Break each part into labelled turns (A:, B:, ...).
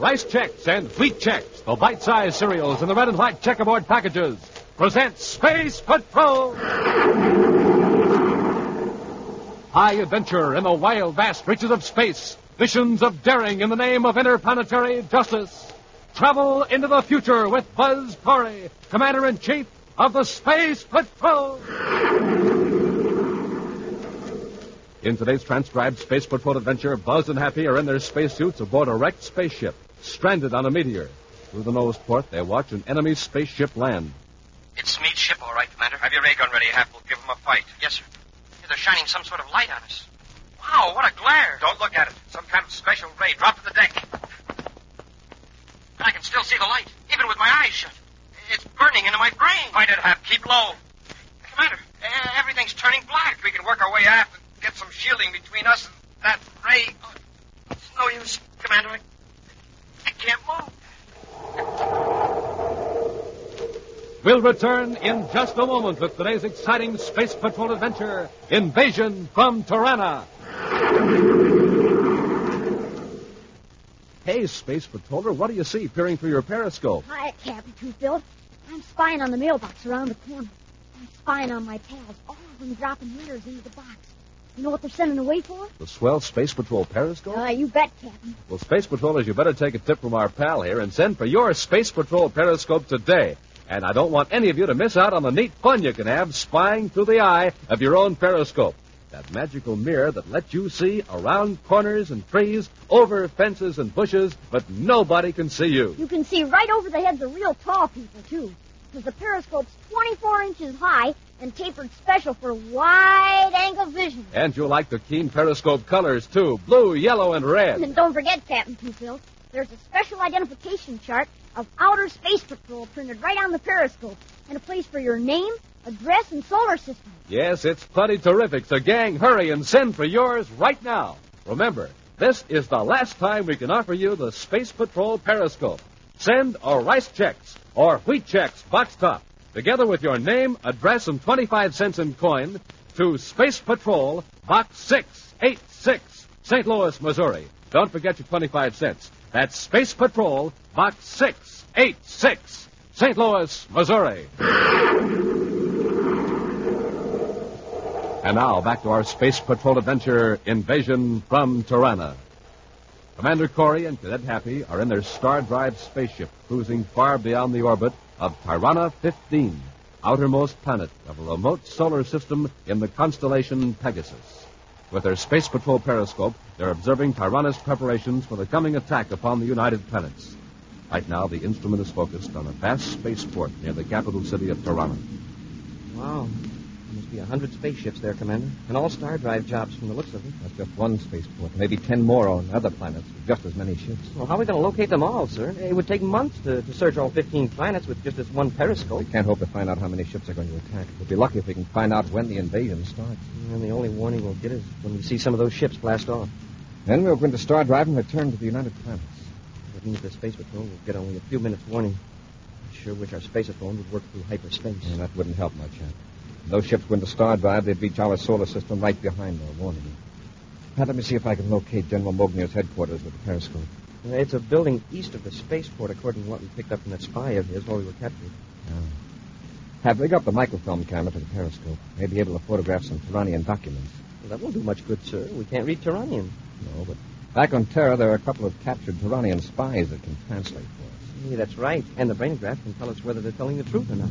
A: Rice Chex and Wheat Chex, the bite-sized cereals in the red and white checkerboard packages, present Space Patrol. High adventure in the wild, vast reaches of space. Missions of daring in the name of interplanetary justice. Travel into the future with Buzz Corey, Commander-in-Chief of the Space Patrol. In today's transcribed Space Patrol adventure, Buzz and Happy are in their spacesuits aboard a wrecked spaceship, stranded on a meteor. Through the nose port, they watch an enemy spaceship land.
B: It's Smead's ship, all right, Commander. Have your ray gun ready, Hap. We'll give them a fight. Yes, sir. Yeah, they're shining some sort of light on us. Wow, what a glare. Don't look at it. Some kind of special ray. Drop to the deck. I can still see the light, even with my eyes shut. It's burning into my brain. Fight it, Hap. Keep low. Commander, everything's turning black. We can work our way aft and get some shielding between us and that ray. Oh, it's no use, Commander. I can't move.
A: We'll return in just a moment with today's exciting Space Patrol adventure, Invasion from Tirana. Hey, Space Patroller, what do you see peering through your periscope?
C: Hi, Captain Toothbill. I'm spying on the mailbox around the corner. I'm spying on my pals, all of them dropping letters into the box. You know what they're sending away for?
A: The swell Space Patrol periscope?
C: You bet, Captain.
A: Well, Space Patrollers, you better take a tip from our pal here and send for your Space Patrol periscope today. And I don't want any of you to miss out on the neat fun you can have spying through the eye of your own periscope. That magical mirror that lets you see around corners and trees, over fences and bushes, but nobody can see you.
C: You can see right over the heads of real tall people, too. Because the periscope's 24 inches high and tapered special for wide-angle vision.
A: And you'll like the keen periscope colors, too. Blue, yellow, and red.
C: And don't forget, Captain Toothbill, there's a special identification chart of Outer Space Patrol printed right on the periscope, and a place for your name, address, and solar system.
A: Yes, it's plenty terrific. So, gang, hurry and send for yours right now. Remember, this is the last time we can offer you the Space Patrol periscope. Send a Rice Chex or Wheat Chex box top, together with your name, address, and 25 cents in coin, to Space Patrol, Box 686, St. Louis, Missouri. Don't forget your 25 cents. That's Space Patrol, Box 686, St. Louis, Missouri. And now, back to our Space Patrol adventure, Invasion from Tirana. Commander Corey and Cadet Happy are in their Star Drive spaceship, cruising far beyond the orbit of Tirana 15, outermost planet of a remote solar system in the constellation Pegasus. With their Space Patrol periscope, they're observing Tirana's preparations for the coming attack upon the United Planets. Right now, the instrument is focused on a vast spaceport near the capital city of Tirana.
D: Wow. There must be 100 spaceships there, Commander. And all Star Drive jobs from the looks of it.
E: That's just one spaceport. Maybe 10 more on other planets with just as many ships.
D: Well, how are we going to locate them all, sir? It would take months to search all 15 planets with just this one periscope.
E: We can't hope to find out how many ships are going to attack. We'll be lucky if we can find out when the invasion starts.
D: And the only warning we'll get is when we see some of those ships blast off.
E: Then we'll go into Star Drive and return to the United Planets.
D: That means the Space Patrol will get only a few minutes warning. I sure wish our spaceophone would work through hyperspace.
E: And that wouldn't help much, Hank. If those ships go into Star Drive, they'd reach our solar system right behind our warning. Now, let me see if I can locate General Mognier's headquarters with the periscope.
D: It's a building east of the spaceport, according to what we picked up from that spy of his while we were captured.
E: Have rig up the microfilm camera to the periscope. May be able to photograph some Turanian documents.
D: Well, that won't do much good, sir. We can't read Turanian.
E: No, but back on Terra, there are a couple of captured Turanian spies that can translate for us.
D: Yeah, that's right. And the brain graph can tell us whether they're telling the truth or not.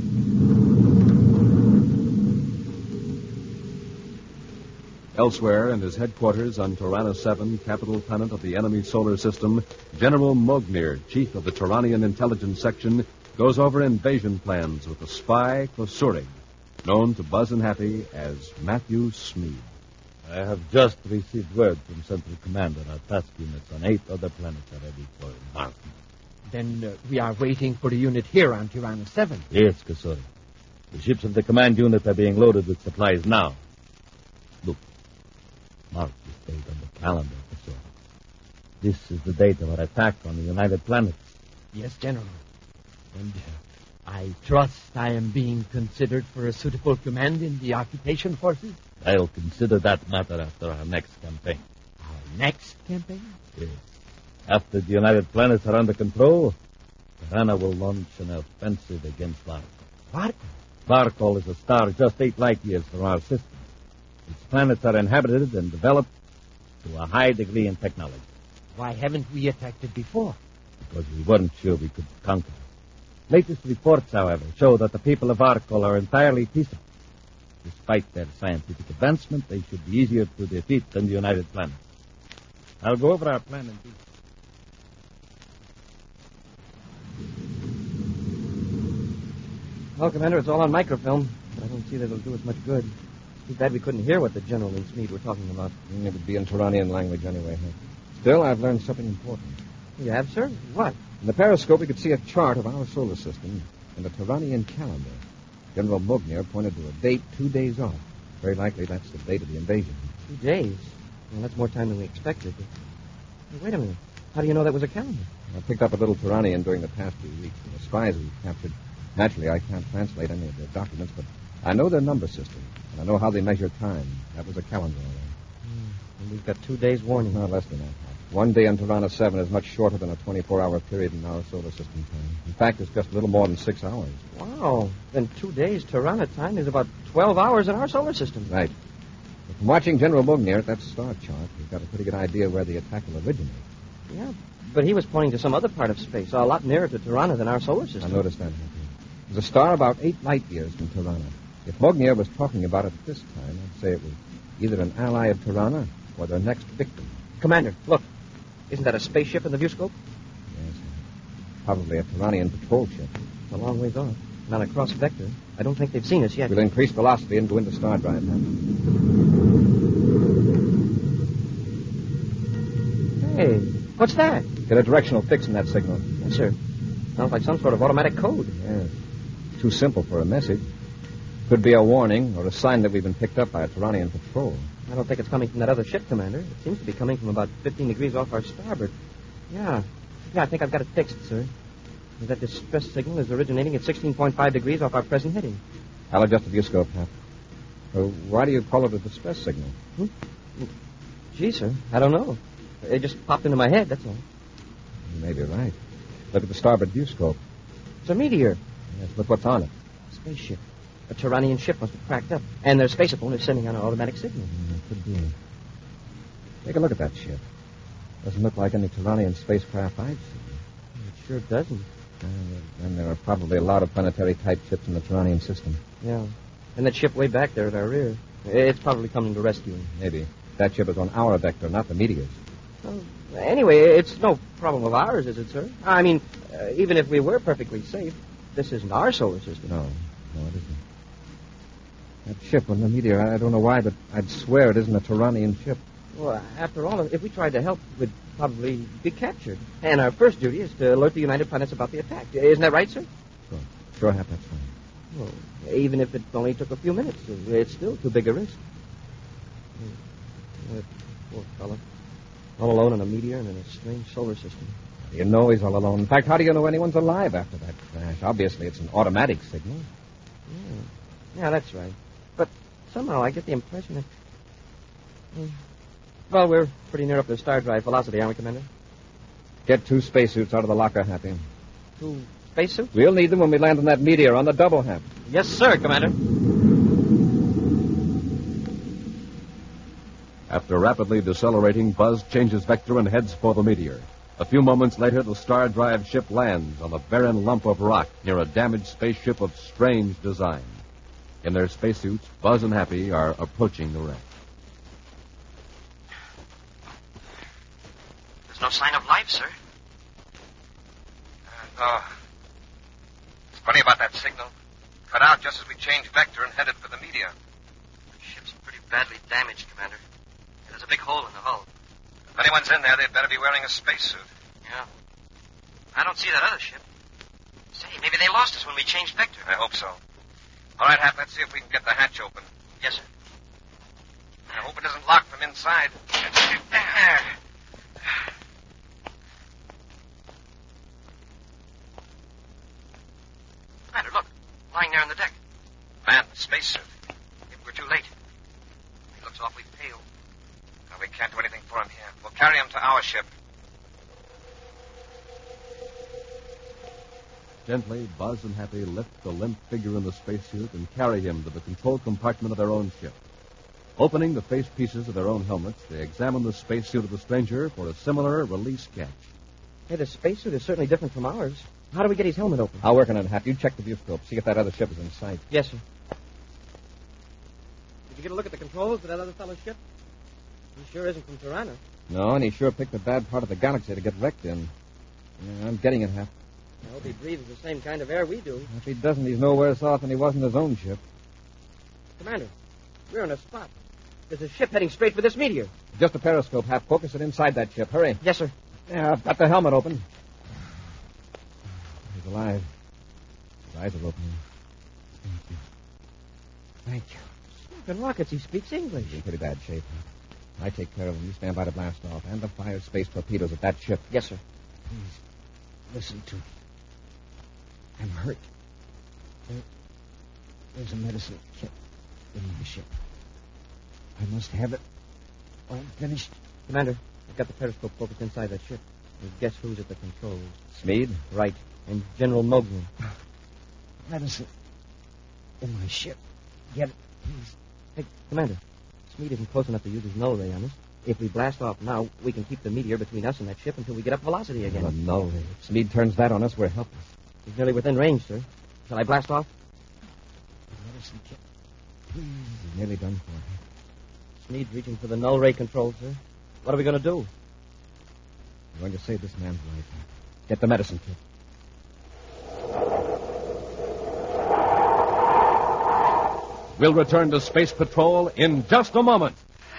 A: Elsewhere, in his headquarters on Tirana 7, capital planet of the enemy solar system, General Mognier, chief of the Turanian intelligence section, goes over invasion plans with the spy Kosuri, known to Buzz and Happy as Matthew Smead.
F: I have just received word from Central Command that our task units on 8 other planets are ready for embarkment.
G: Then we are waiting for the unit here on Tirana 7.
F: Yes, Kasuri. The ships of the command unit are being loaded with supplies now. Look, mark this date on the calendar, Kasuri. This is the date of our attack on the United Planets.
G: Yes, General. And I trust I am being considered for a suitable command in the occupation forces?
F: I'll consider that matter after our next campaign.
G: Our next campaign?
F: Yes. After the United Planets are under control, Tirana will launch an offensive against Varkol.
D: What?
F: Varkol is a star just 8 light years from our system. Its planets are inhabited and developed to a high degree in technology.
G: Why haven't we attacked it before?
F: Because we weren't sure we could conquer it. Latest reports, however, show that the people of Varkol are entirely peaceable. Despite their scientific advancement, they should be easier to defeat than the United Planets. I'll go over our plan in detail.
D: Well, Commander, it's all on microfilm, but I don't see that it'll do us much good. Too bad we couldn't hear what the General and Smead were talking about.
E: It would be in Turanian language anyway. Huh? Still, I've learned something important.
D: You have, sir? What?
E: In the periscope, we could see a chart of our solar system and a Turanian calendar. General Mugnier pointed to a date 2 days off. Very likely that's the date of the invasion.
D: 2 days? Well, that's more time than we expected. But... Hey, wait a minute. How do you know that was a calendar?
E: I picked up a little Turanian during the past few weeks from the spies we captured. Naturally, I can't translate any of their documents, but I know their number system, and I know how they measure time. That was a calendar, all right.
D: And we've got 2 days warning.
E: No, less than that. 1 day in Tirana 7 is much shorter than a 24-hour period in our solar system time. In fact, it's just a little more than 6 hours.
D: Wow. Then 2 days Tirana time is about 12 hours in our solar system.
E: Right. But from watching General Mugnier at that star chart, we've got a pretty good idea where the attack will originate.
D: Yeah, but he was pointing to some other part of space, a lot nearer to Tirana than our solar system.
E: I noticed that, Happy. There's a star about 8 light years from Tirana. If Mugnier was talking about it at this time, I'd say it was either an ally of Tirana or their next victim.
D: Commander, look. Isn't that a spaceship in the viewscope?
E: Yes. Probably a Tiranian patrol ship.
D: It's a long ways off. Not across vector. I don't think they've seen us yet.
E: We'll increase velocity and go into star drive now.
D: Hey, what's that?
E: Get a directional fix in that signal.
D: Yes, sir. Sounds like some sort of automatic code.
E: Yes. Too simple for a message. Could be a warning or a sign that we've been picked up by a Turanian patrol.
D: I don't think it's coming from that other ship, Commander. It seems to be coming from about 15 degrees off our starboard. Yeah, I think I've got it fixed, sir. That distress signal is originating at 16.5 degrees off our present heading.
E: I'll adjust the viewscope, Hap. Why do you call it a distress signal?
D: Gee, sir, I don't know. It just popped into my head, that's all.
E: You may be right. Look at the starboard viewscope.
D: It's a meteor.
E: Yes, look what's on it.
D: A spaceship. A Turanian ship must have cracked up. And their spaceophone is sending out an automatic signal.
E: Could be. Take a look at that ship. Doesn't look like any Turanian spacecraft I've seen.
D: It sure doesn't.
E: And there are probably a lot of planetary-type ships in the Turanian system.
D: Yeah. And that ship way back there at our rear. It's probably coming to rescue him.
E: Maybe. That ship is on our vector, not the meteor's.
D: Well, anyway, it's no problem of ours, is it, sir? I mean, even if we were perfectly safe, this isn't our solar system.
E: No, it isn't. That ship on the meteor, I don't know why, but I'd swear it isn't a Turanian ship.
D: Well, after all, if we tried to help, we'd probably be captured. And our first duty is to alert the United Planets about the attack. Isn't that right, sir?
E: Sure, Hap, that's fine.
D: Well, even if it only took a few minutes, it's still too big a risk. Poor fellow. All alone in a meteor and in a strange solar system.
E: You know he's all alone. In fact, how do you know anyone's alive after that crash? Obviously, it's an automatic signal.
D: Yeah, that's right. But somehow I get the impression that... Well, we're pretty near up to star drive velocity, aren't we, Commander?
E: Get 2 spacesuits out of the locker, Happy.
D: 2 spacesuits?
E: We'll need them when we land on that meteor on the double, Hap.
D: Yes, sir, Commander.
A: After rapidly decelerating, Buzz changes vector and heads for the meteor. A few moments later, the star drive ship lands on a barren lump of rock near a damaged spaceship of strange design. In their spacesuits, Buzz and Happy are approaching the wreck.
B: There's no sign of life, sir. No. It's funny about that signal. Cut out just as we changed vector and headed for the meteor. The ship's pretty badly damaged, Commander. There's a big hole in the hull. If anyone's in there, they'd better be wearing a spacesuit. Yeah. I don't see that other ship. Say, maybe they lost us when we changed vector. I hope so. All right, Hap, let's see if we can get the hatch open. Yes, sir. I hope it isn't locked from inside. Commander, look. Lying there on the deck. Man, the spacesuit. Maybe we're too late. He looks awfully pale. No, we can't do anything for him here. We'll carry him to our ship.
A: Gently, Buzz and Happy lift the limp figure in the spacesuit and carry him to the control compartment of their own ship. Opening the face pieces of their own helmets, they examine the spacesuit of the stranger for a similar release catch.
D: Hey, the spacesuit is certainly different from ours. How do we get his helmet open?
E: I'll work on it, Hap. You check the viewscope. See if that other ship is in sight.
D: Yes, sir. Did you get a look at the controls for that other fellow's ship? He sure isn't from Tirana.
E: No, and he sure picked a bad part of the galaxy to get wrecked in. Yeah, I'm getting it, Hap.
D: I hope he breathes the same kind of air we do.
E: If he doesn't, he's no worse off than he was in his own ship.
D: Commander, we're on a spot. There's a ship heading straight for this meteor.
E: Just a periscope, Hap. Focus it inside that ship. Hurry.
D: Yes, sir.
E: Yeah, I've got the helmet open. He's alive. His eyes are opening. Thank you. Thank you.
D: Smoking rockets, he speaks English.
E: He's in pretty bad shape. I take care of him. You stand by to blast off. And to fire space torpedoes at that ship.
D: Yes, sir.
E: Please, listen to me. I'm hurt. There's a medicine kit in my ship. I must have it all finished.
D: Commander, I've got the periscope focused inside that ship. And guess who's at the controls?
E: Smeed?
D: Right. And General Mogul.
E: Medicine in my ship. Get it, please.
D: Hey, Commander, Smeed isn't close enough to use his null ray on us. If we blast off now, we can keep the meteor between us and that ship until we get up velocity again.
E: The null ray. If Smeed turns that on us, we're helpless.
D: He's nearly within range, sir. Shall I blast off?
E: The medicine kit. Please. He's nearly done for.
D: Smeed's reaching for the null ray control, sir. What are we going to do?
E: I'm going to save this man's life. Get the medicine kit.
A: We'll return to Space Patrol in just a moment.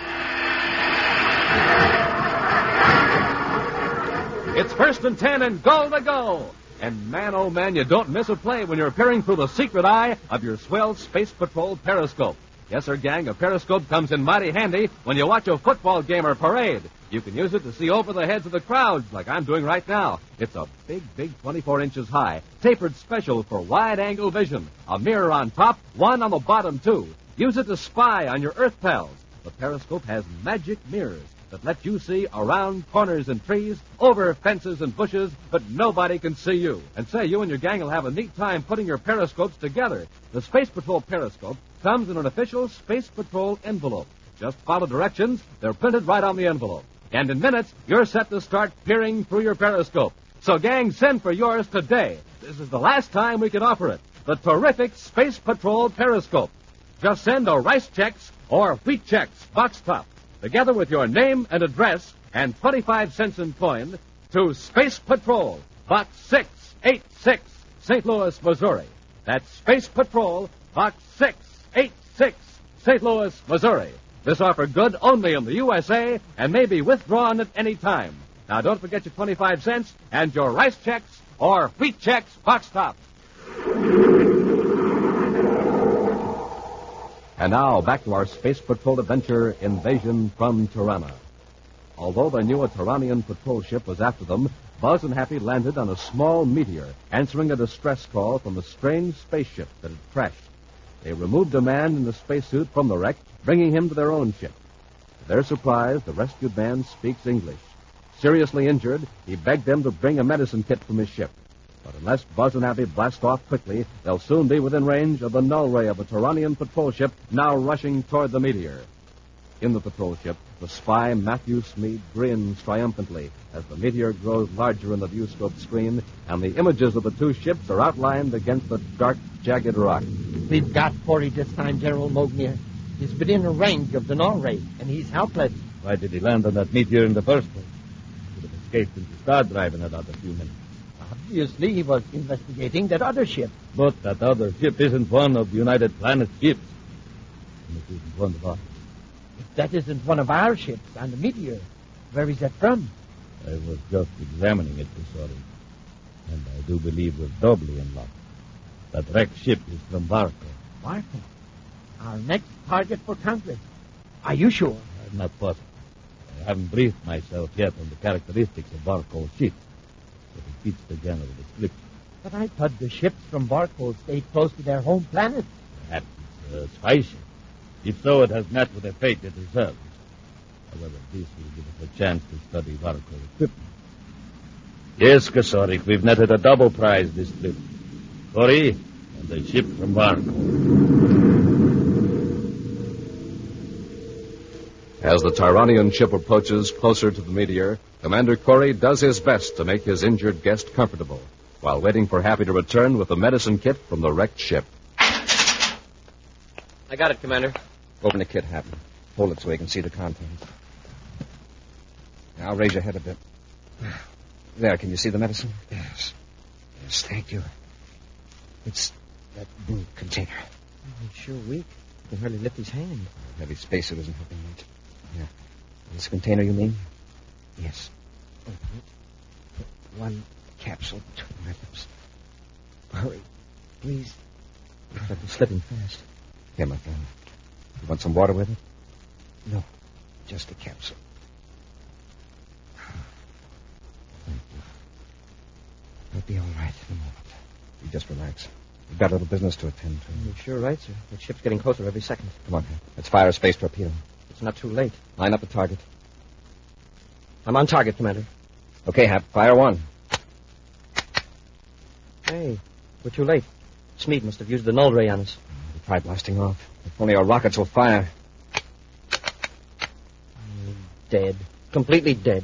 A: It's 1st and 10 and goal to go. And man, oh man, you don't miss a play when you're peering through the secret eye of your swell Space Patrol periscope. Yes, sir, gang, a periscope comes in mighty handy when you watch a football game or parade. You can use it to see over the heads of the crowds like I'm doing right now. It's a big 24 inches high, tapered special for wide-angle vision. A mirror on top, one on the bottom, too. Use it to spy on your Earth pals. The periscope has magic mirrors that let you see around corners and trees, over fences and bushes, but nobody can see you. And say, you and your gang will have a neat time putting your periscopes together. The Space Patrol periscope comes in an official Space Patrol envelope. Just follow directions. They're printed right on the envelope. And in minutes, you're set to start peering through your periscope. So, gang, send for yours today. This is the last time we can offer it. The terrific Space Patrol periscope. Just send a Rice Chex or Wheat Chex box top, together with your name and address and 25 cents in coin, to Space Patrol, Box 686, St. Louis, Missouri. That's Space Patrol, Box 686, St. Louis, Missouri. This offer good only in the USA and may be withdrawn at any time. Now, don't forget your 25 cents and your Rice Chex or Wheat Chex box top. And now, back to our Space Patrol adventure, Invasion from Tirana. Although they knew a Tiranian patrol ship was after them, Buzz and Happy landed on a small meteor, answering a distress call from a strange spaceship that had crashed. They removed a man in the spacesuit from the wreck, bringing him to their own ship. To their surprise, the rescued man speaks English. Seriously injured, he begged them to bring a medicine kit from his ship. But unless Buzz and Happy blast off quickly, they'll soon be within range of the null ray of a Tiranian patrol ship now rushing toward the meteor. In the patrol ship, the spy Matthew Smeed grins triumphantly as the meteor grows larger in the viewscope screen and the images of the two ships are outlined against the dark, jagged rock.
G: We've got Forey this time, General Mognier. He's within a range of the null ray, and he's helpless.
F: Why did he land on that meteor in the first place? He could have escaped into Star Drive in another few minutes.
G: Obviously, he was investigating that other ship.
F: But that other ship isn't one of the United Planets ships. And it isn't one of ours.
G: If that isn't one of our ships on the meteor, where is that from?
F: I was just examining it this morning, and I do believe we're doubly in luck. That wrecked ship is from Barco.
G: Barco? Our next target for conquest. Are you sure?
F: I'm not positive. I haven't briefed myself yet on the characteristics of Barco's ship, but it fits the general description.
G: But I thought the ships from Barco stayed close to their home planet.
F: Perhaps it's a spy ship. If so, it has met with the fate it deserves. However, this will give us a chance to study Barco's equipment. Yes, Kasorik, we've netted a double prize this trip. Corey, and the ship from Barco.
A: As the Tyranian ship approaches closer to the meteor, Commander Corey does his best to make his injured guest comfortable, while waiting for Happy to return with the medicine kit from the wrecked ship.
D: I got it, Commander.
E: Open the kit, Happy. Hold it so we can see the contents. Now raise your head a bit. There, can you see the medicine?
H: Yes. Yes, thank you. It's that blue container.
D: He's sure weak. He can hardly lift his hand.
E: Heavy spacesuit isn't helping much. Yeah. This container, you mean?
H: Yes. Open it. Put one capsule between my lips. Hurry, please.
D: Looks like he's slipping fast.
E: Here, my friend. You want some water with it?
H: No, just a capsule.
E: Thank you.
H: I'll be all right in a moment.
E: You just relax. We've got a little business to attend to.
D: You're sure right, sir. The ship's getting closer every second.
E: Come on, Hank. Let's fire a space torpedo.
D: It's not too late.
E: Line up the target.
D: I'm on target, Commander.
E: Okay, Hap. Fire one.
D: Hey, we're too late. Smeed must have used the null ray on us.
E: Try blasting off. If only our rockets will fire.
D: Dead. Completely dead.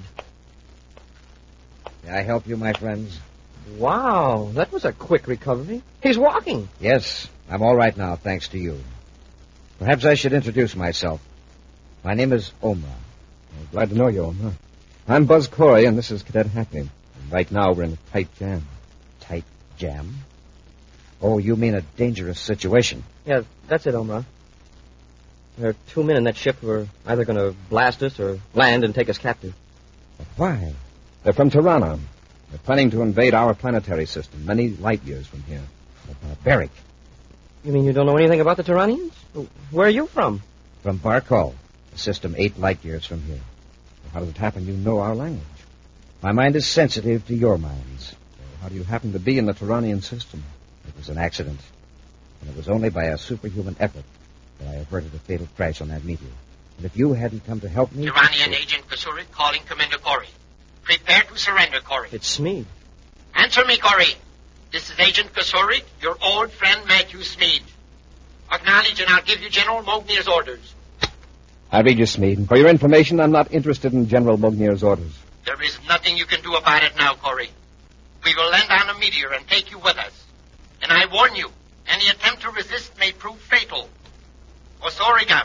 H: May I help you, my friends?
D: Wow, that was a quick recovery. He's walking.
H: Yes, I'm all right now, thanks to you. Perhaps I should introduce myself. My name is Omra.
E: Well, glad to know you, Omar. I'm Buzz Corey, and this is Cadet Hackney. And right now, we're in a tight jam.
H: Tight jam? Oh, you mean a dangerous situation.
D: Yeah, that's it, Omra. There are 2 men in that ship who are either going to blast us or land and take us captive.
H: But why?
E: They're from Tirana. They're planning to invade our planetary system, many light years from here.
H: Barbaric.
D: You mean you don't know anything about the Tyranians? Where are you from?
H: From Barkal, a system 8 light years from here.
E: How does it happen you know our language?
H: My mind is sensitive to your minds.
E: How do you happen to be in the Tyranian system?
H: It was an accident. And it was only by a superhuman effort that I averted a fatal crash on that meteor. And if you hadn't come to help me...
B: Tyranian Agent Kasurik calling Commander Corey. Prepare to surrender, Corey.
D: It's Smeed.
B: Answer me, Corey. This is Agent Kasurik, your old friend Matthew Smeed. Acknowledge and I'll give you General Mognir's orders.
E: I read you, Smeed. For your information, I'm not interested in General Mognir's orders.
B: There is nothing you can do about it now, Corey. We will land on a meteor and take you with us. And I warn you, any attempt to resist may prove fatal. Osorig out.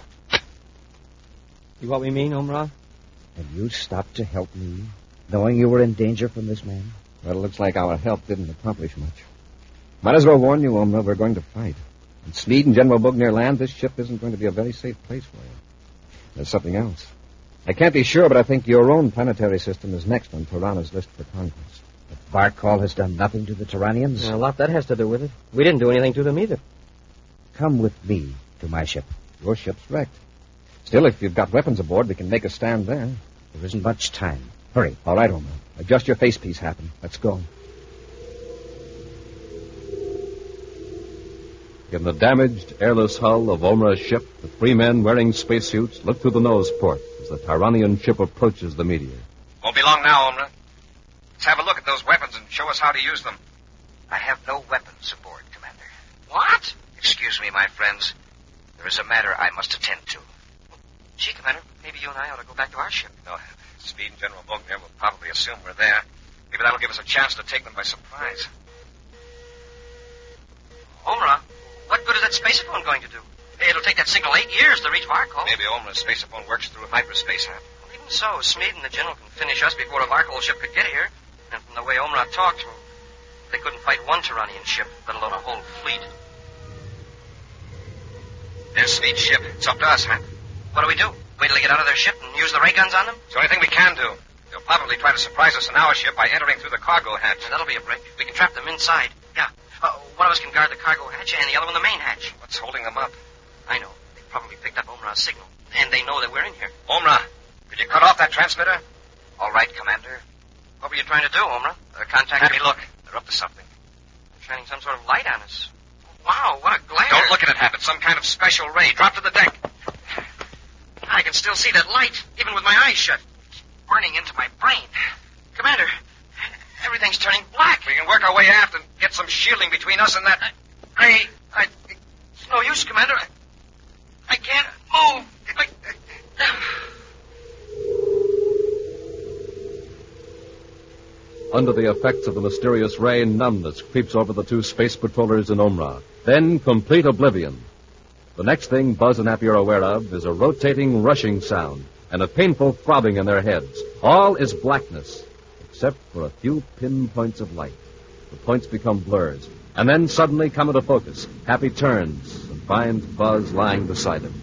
D: See what we mean, Omra?
H: And you stopped to help me, knowing you were in danger from this man?
E: Well, it looks like our help didn't accomplish much. Might as well warn you, Omra, we're going to fight. When Smeed and General Mognir land, this ship isn't going to be a very safe place for you. There's something else. I can't be sure, but I think your own planetary system is next on Tirana's list for conquest.
H: But Barkal has done nothing to the Tyranians?
D: A lot that has to do with it. We didn't do anything to them either.
H: Come with me to my ship.
E: Your ship's wrecked. Still, if you've got weapons aboard, we can make a stand there.
H: There isn't much time. Hurry.
E: All right, Omar. Adjust your facepiece, Happen. Let's go. In the damaged, airless hull of Omra's ship, the 3 men wearing spacesuits look through the nose port as the Tyranian ship approaches the meteor.
B: Won't be long now, Omra. Let's have a look at those weapons and show us how to use them.
I: I have no weapons aboard, Commander.
B: What?
I: Excuse me, my friends. There is a matter I must attend to.
B: Gee, Commander, maybe you and I ought to go back to our ship.
I: No, Smeed and General Mognir will probably assume we're there. Maybe that'll give us a chance to take them by surprise.
B: Omra, what good is that spacephone going to do? It'll take that signal 8 years to reach Varkol.
I: Maybe Omra's spacephone works through hyperspace, huh?
B: Well, even so, Smeed and the General can finish us before a Varkol ship could get here. And from the way Omra talked, well, they couldn't fight one Tyranian ship, let alone a whole fleet.
I: There's Smeed's ship. It's up to us, huh?
B: What do we do? Wait till they get out of their ship and use the ray guns on them?
I: It's the only thing we can do. They'll probably try to surprise us in our ship by entering through the cargo hatch.
B: That'll be a break. We can trap them inside. Yeah. One of us can guard the cargo hatch and the other one the main hatch.
I: What's holding them up?
B: I know. They probably picked up Omra's signal. And they know that we're in here.
I: Omra, could you cut off that transmitter?
B: All right, Commander. What were you trying to do, Omra? Contact me.
I: Look. They're up to something.
B: They're shining some sort of light on us. Wow, what a glare.
I: Don't look at it, Hap. It's some kind of special ray. Drop to the deck.
B: I can still see that light, even with my eyes shut. It's burning into my brain. Commander, Everything's turning black.
I: We can work our way aft and get some shielding between us and that.
B: It's no use, Commander. I can't move.
A: Under the effects of the mysterious ray, numbness creeps over the two space patrollers in Omra. Then complete oblivion. The next thing Buzz and Happy are aware of is a rotating, rushing sound and a painful throbbing in their heads. All is blackness, except for a few pinpoints of light. The points become blurs, and then suddenly come into focus. Happy turns and finds Buzz lying beside him.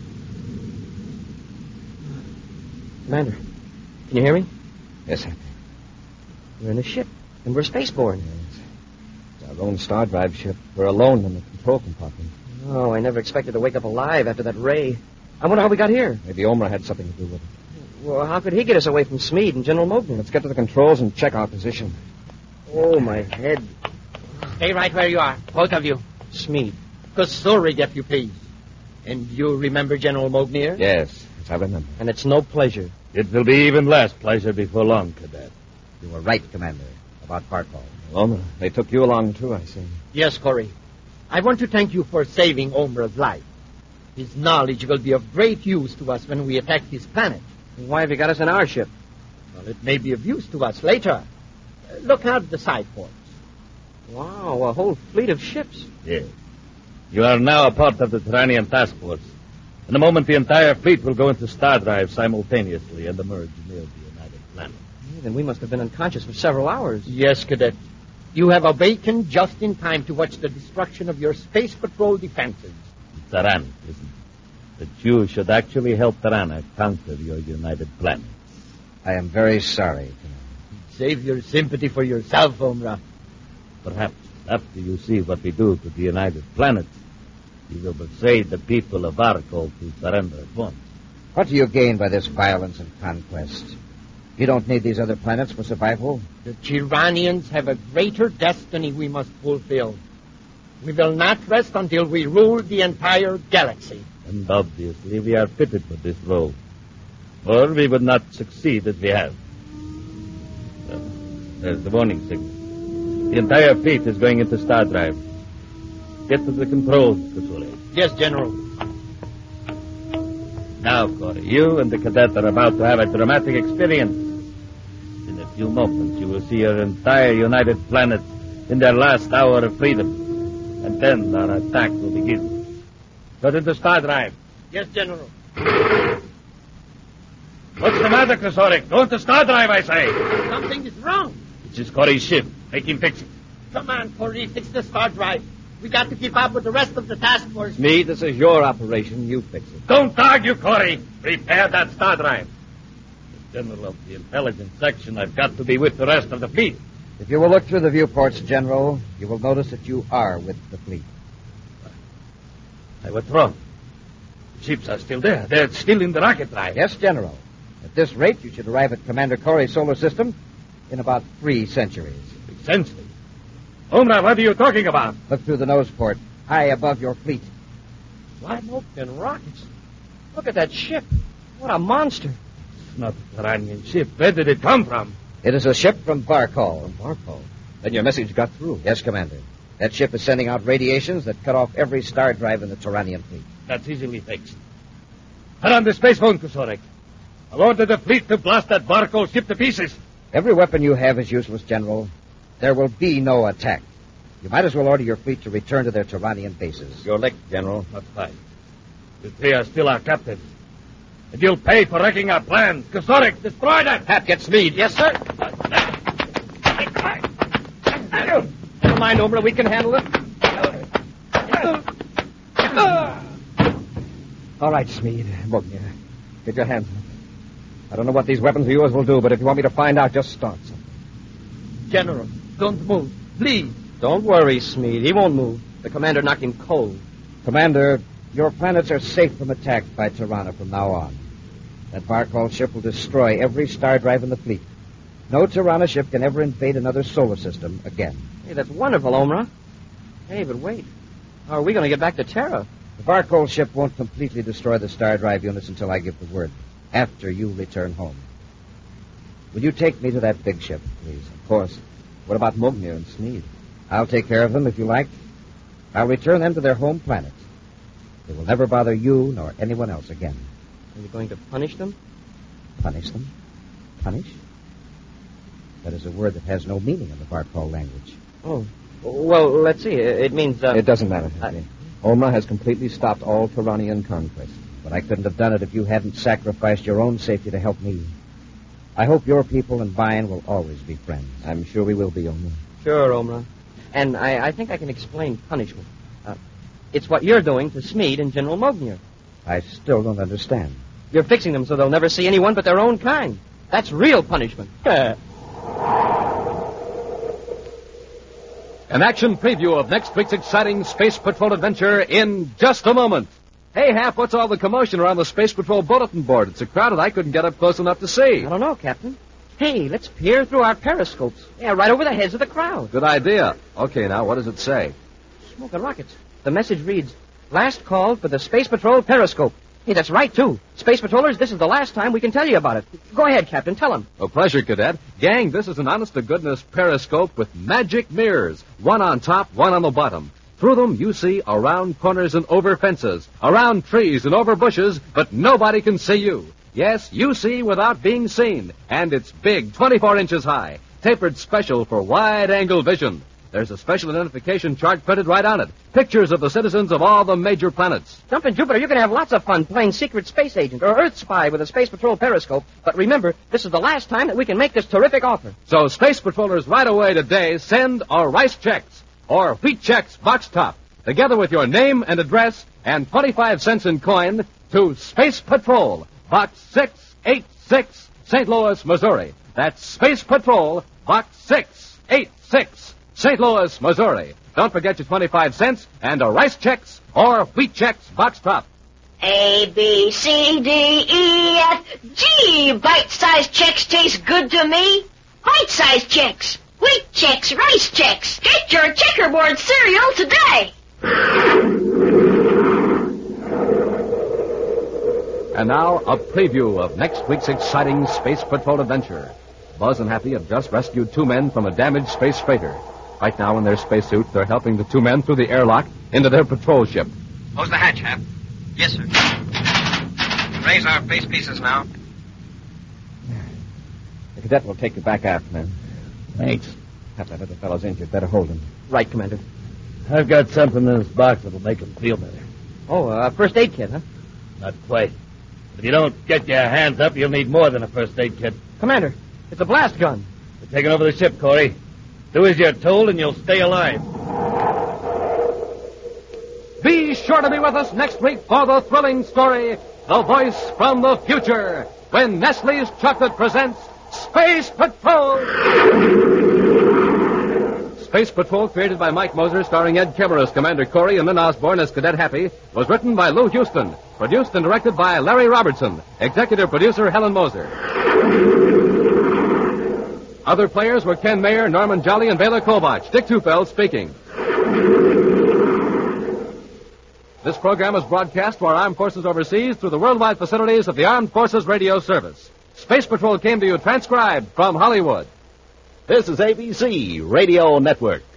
D: Commander, can you hear me?
E: Yes, Happy.
D: We're in a ship, and we're spaceborne.
E: It's our own star drive ship. We're alone in the control compartment.
D: Oh, I never expected to wake up alive after that ray. I wonder how we got here.
E: Maybe Omra had something to do with it.
D: Well, how could he get us away from Smeed and General Mogner?
E: Let's get to the controls and check our position.
D: Oh, my head.
G: Stay right where you are, both of you.
D: Smeed.
G: Kosuri, if you please. And you remember General Mogner?
E: Yes, I remember.
D: And it's no pleasure.
F: It will be even less pleasure before long, Cadet.
H: You were right, Commander, about Barkov.
E: Omra, they took you along, too, I see.
G: Yes, Corey. I want to thank you for saving Omra's life. His knowledge will be of great use to us when we attack his planet.
D: Why have you got us in our ship?
G: Well, it may be of use to us later. Look out the side ports.
D: Wow, a whole fleet of ships.
F: Yes. You are now a part of the Turanian task force. In a moment, the entire fleet will go into star drive simultaneously and emerge near the United Planet.
D: Then we must have been unconscious for several hours.
G: Yes, Cadet. You have awakened just in time to watch the destruction of your Space Patrol defenses.
F: Taran, listen. That you should actually help Tarana conquer your United Planet.
H: I am very sorry, Commander.
G: Save your sympathy for yourself, Omra.
F: Perhaps after you see what we do to the United Planet, you will persuade the people of Arkol to surrender at once.
H: What do you gain by this violence and conquest? You don't need these other planets for survival?
G: The Chiranians have a greater destiny we must fulfill. We will not rest until we rule the entire galaxy.
F: And obviously we are fitted for this role. Or we would not succeed as we have. There's the warning signal. The entire fleet is going into star drive. Get to the controls, Kusule.
G: Yes, General.
F: Now, Corey, you and the cadet are about to have a dramatic experience. In a few moments, you will see your entire United Planet in their last hour of freedom. And then our attack will begin. Go into star drive.
G: Yes, General.
F: What's the matter, Kosorik? Go into star drive, I say.
G: Something is wrong.
F: It's just Corey's ship. Make him fix it.
G: Come on, Corey, fix the star drive. We got to keep up with the rest of the task force.
E: Me, this is your operation. You fix it.
F: Don't argue, Corey. Prepare that star drive. The general of the intelligence section, I've got to be with the rest of the fleet.
H: If you will look through the viewports, General, you will notice that you are with the fleet.
F: I was wrong. The ships are still there. They're still in the rocket drive.
H: Yes, General. At this rate, you should arrive at Commander Corey's solar system in about 3 centuries.
F: 3 centuries? Omra, what are you talking about?
H: Look through the nose port, high above your fleet.
D: Smoke and rockets. Look at that ship. What a monster.
F: It's not a Turanian ship. Where did it come from?
H: It is a ship from Barkol.
E: Barkol. Then your message got through.
H: Yes, Commander. That ship is sending out radiations that cut off every star drive in the Turanian fleet.
F: That's easily fixed. Put on the space phone, Kosorik. I've ordered the fleet to blast that Barkol ship to pieces.
H: Every weapon you have is useless, General. There will be no attack. You might as well order your fleet to return to their Turanian bases.
E: Your lick, General.
F: That's fine. You three are still our captains. And you'll pay for wrecking our plans. Kosorik, destroy that!
E: Hap, get Smeed.
D: Yes, sir. Never mind, Omra. We can handle it.
E: All right, Smeed. Mognia, get your hands up. I don't know what these weapons of yours will do, but if you want me to find out, just start something.
G: General, don't move. Please.
D: Don't worry, Smeed. He won't move. The commander knocked him cold.
H: Commander, your planets are safe from attack by Tirana from now on. That Barkol ship will destroy every star drive in the fleet. No Tirana ship can ever invade another solar system again.
D: Hey, that's wonderful, Omra. Hey, but wait. How are we going to get back to Terra?
H: The Barkol ship won't completely destroy the star drive units until I give the word. After you return home. Will you take me to that big ship, please?
E: Of course. What about Mognir and Sneed?
H: I'll take care of them if you like. I'll return them to their home planet. They will never bother you nor anyone else again.
D: Are you going to punish them?
H: Punish them? Punish? That is a word that has no meaning in the Barcall language.
D: Oh. Well, let's see. It means...
E: It doesn't matter, Happy. Omra has completely stopped all Turanian conquest.
H: But I couldn't have done it if you hadn't sacrificed your own safety to help me. I hope your people and mine will always be friends.
E: I'm sure we will be, Omra.
D: Sure, Omra. And I think I can explain punishment. It's what you're doing to Smeed and General Mognir.
H: I still don't understand.
D: You're fixing them so they'll never see anyone but their own kind. That's real punishment.
A: An action preview of next week's exciting Space Patrol adventure in just a moment. Hey, Hap, what's all the commotion around the Space Patrol bulletin board? It's so crowded I couldn't get up close enough to see.
D: I don't know, Captain. Hey, let's peer through our periscopes. Yeah, right over the heads of the crowd.
A: Good idea. Okay, now, what does it say?
D: Smoke and rockets. The message reads, last call for the Space Patrol periscope. Hey, that's right, too. Space Patrollers, this is the last time we can tell you about it. Go ahead, Captain, tell them.
A: A pleasure, Cadet. Gang, this is an honest-to-goodness periscope with magic mirrors. One on top, one on the bottom. Through them, you see around corners and over fences, around trees and over bushes, but nobody can see you. Yes, you see without being seen. And it's big, 24 inches high, tapered special for wide-angle vision. There's a special identification chart printed right on it. Pictures of the citizens of all the major planets.
D: Jumpin' Jupiter, you're going to have lots of fun playing secret space agent or Earth spy with a Space Patrol periscope. But remember, this is the last time that we can make this terrific offer.
A: So Space Patrollers right away today send our rice checks or wheat checks box top, together with your name and address and 25 cents in coin to Space Patrol, Box 686, St. Louis, Missouri. That's Space Patrol, Box 686, St. Louis, Missouri. Don't forget your 25 cents and a rice checks or wheat checks box top.
J: A, B, C, D, E, F, G. Bite-sized checks taste good to me. Bite-sized checks, wheat checks, rice checks. Get your checkerboard cereal today.
A: And now, a preview of next week's exciting Space Patrol adventure. Buzz and Happy have just rescued two men from a damaged space freighter. Right now, in their spacesuits, they're helping the two men through the airlock into their patrol ship.
I: Close the hatch, Hap. Yes, sir. Raise our base pieces now.
E: The cadet will take you back aft, man.
F: Thanks.
E: Hap, that other fellow's injured. Better hold him.
D: Right, Commander.
F: I've got something in this box that'll make him feel better.
D: Oh, first aid kit, huh?
F: Not quite. If you don't get your hands up, you'll need more than a first aid kit.
D: Commander, it's a blast gun.
F: We're taking over the ship, Corey. Do as you're told, and you'll stay alive.
A: Be sure to be with us next week for the thrilling story, The Voice from the Future, when Nestle's Chocolate presents Space Patrol. Space Patrol, created by Mike Moser, starring Ed Kemmer as Commander Corey and Lynn Osborne as Cadet Happy, was written by Lou Houston, produced and directed by Larry Robertson, executive producer Helen Moser. Other players were Ken Mayer, Norman Jolly, and Bela Kovach. Dick Tufeld speaking. This program is broadcast to our armed forces overseas through the worldwide facilities of the Armed Forces Radio Service. Space Patrol came to you transcribed from Hollywood.
K: This is ABC Radio Network.